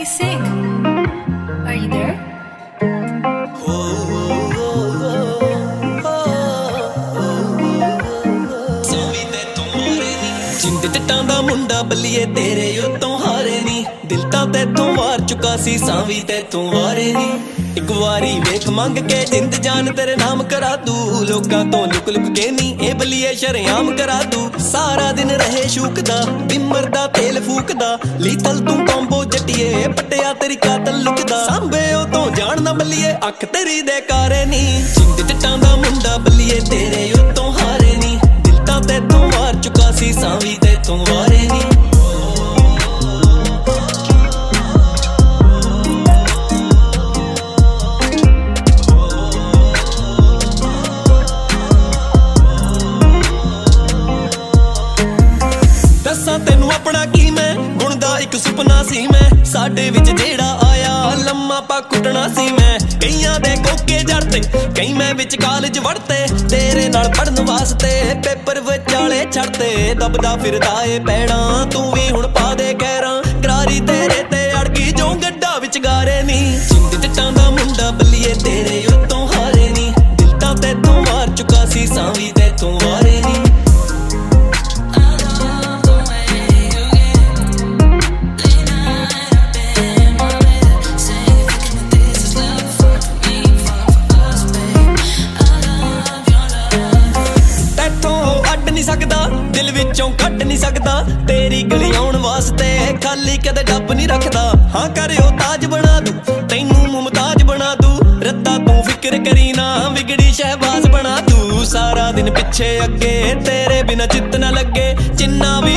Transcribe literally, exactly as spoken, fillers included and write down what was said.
sick. Are you there? ਜਿੰਦ ਜੱਟਾਂ ਦਾ ਮੁੰਡਾ ਬੱਲੀਏ ਤੇਰੇ ਉਤੋਂ ਹਾਰੇ ਨੀ ਦਿਲ ਤਾਂ ਤੈਥੋਂ ਵਾਰ ਚੁੱਕਾ ਸੀ ਸਾਵੀ ਤੈਥੋਂ ਵਾਰੇ ਨੀ ਇੱਕ ਵਾਰੀ ਵੇਖ ਮੰਗ ਕੇ ਜਿੰਦ ਜਾਨ ਤੇਰੇ ਨਾਮ ਕਰਾ ਦੂ ਲੋਕਾਂ ਤੋਂ ਲੁਕ ਲੁਕ ਕੇ ਨੀ ਇਹ ਬੱਲੀਏ ਸ਼ਰੇਆਮ ਕਰਾ ਦੂ ਸਾਰਾ ਦਿਨ ਰਹੇ ਸ਼ੂਕਦਾ ਬਿਮਰ ਦਾ ਤੇਲ ਫੂਕਦਾ ਲੀਤਲ ਤੂੰ ਕੰਬੋ ਜੱਟੀਏ ਪੱਟਿਆ ਤੇਰੀ ਕਾਤਲ ਲੁਕਦਾ ਸਾਂਭੇ ਉਹ ਤੋਂ ਜਾਣ ਨਾ ਬੱਲੀਏ ਅੱਖ ਤੇਰੀ ਦੇ ਕਾਰੇ ਨੀ ਜਿੰਦ ਜੱਟਾਂ ਦਾ ਮੁੰਡਾ ਬੱਲੀਏ ਤੇਰੇ ਉਤੋਂ ਹਾਰੇ ਨੀ ਦਿਲ ਤਾਂ ਤੈਥੋਂ ਵਾਰ ਚੁੱਕਾ ਸੀ ਸਾਵੀ ਤੈਥੋਂ ਵਾਰੇ ਨੀ ਦੱਸਾਂ ਤੈਨੂੰ ਆਪਣਾ ਕੀ ਮੈਂ ਗੁਣ ਦਾ ਇੱਕ ਸੁਪਨਾ ਸੀ ਮੈਂ ਸਾਡੇ ਵਿੱਚ ਜਿਹੜਾ ਆਇਆ ਲੰਮਾ ਪਾ ਕੁੱਟਣਾ ਸੀ ਮੈਂ ਕਈਆਂ ਦੇ ਕੋਕੇ ਜੜਤੇ ਕਈ ਮੈਂ ਵਿੱਚ ਕਾਲਜ ਵੜਤੇ ਤੇਰੇ ਨਾਲ ਪੜਨ ਵਾਸਤੇ ਪੇਪਰ ਵਿਚਾਲੇ ਛੱਡਤੇ ਦਬਦਾ ਫਿਰਦਾ ਏ ਪੈਣਾ ਤੂੰ ਵੀ ਹੁਣ ਪਾ ਦੇ ਕਹਿਰਾਂ ਕਰਾਰੀ ਤੇਰੇ ਤੇ ਅੜ ਗਈ ਜੋ ਗੱਡਾ ਵਿੱਚ ਗਾਰੇ ਨੀ ਜਿੰਦ ਜੱਟਾਂ ਦਾ ਮੁੰਡਾ ਬੱਲੀਏ ਤੇਰੇ ਉਤੋਂ ਹਾਰੇ ਨੀ ਦਿਲ ਤਾਂ ਤੈਥੋਂ ਵਾਰ ਚੁੱਕਾ ਸੀ ਸਾਵੀ ਤੈਥੋਂ ਵਾਰੇ ਨੀ ਸਕਦਾ ਦਿਲ ਵਿੱਚੋਂ ਕੱਢ ਨਹੀਂ ਸਕਦਾ ਤੇਰੀ ਗਲੀ ਆਉਣ ਵਾਸਤੇ ਖਾਲੀ ਕਦੇ ਡੱਬ ਨਹੀਂ ਰੱਖਦਾ ਹਾਂ ਕਰਿਓ ਤਾਜ ਬਣਾ ਦੂ ਤੈਨੂੰ ਮੁਮਤਾਜ ਬਣਾ ਦੂ ਰੱਤਾ ਤੂੰ ਫਿਕਰ ਕਰੀ ਨਾ ਵਿਗੜੀ ਸ਼ਹਿਬਾਜ਼ ਬਣਾ ਦੂ ਸਾਰਾ ਦਿਨ ਪਿੱਛੇ ਅੱਗੇ ਤੇਰੇ ਬਿਨਾ ਚਿੱਤ ਨਾ ਲੱਗੇ ਜਿੰਨਾ ਵੀ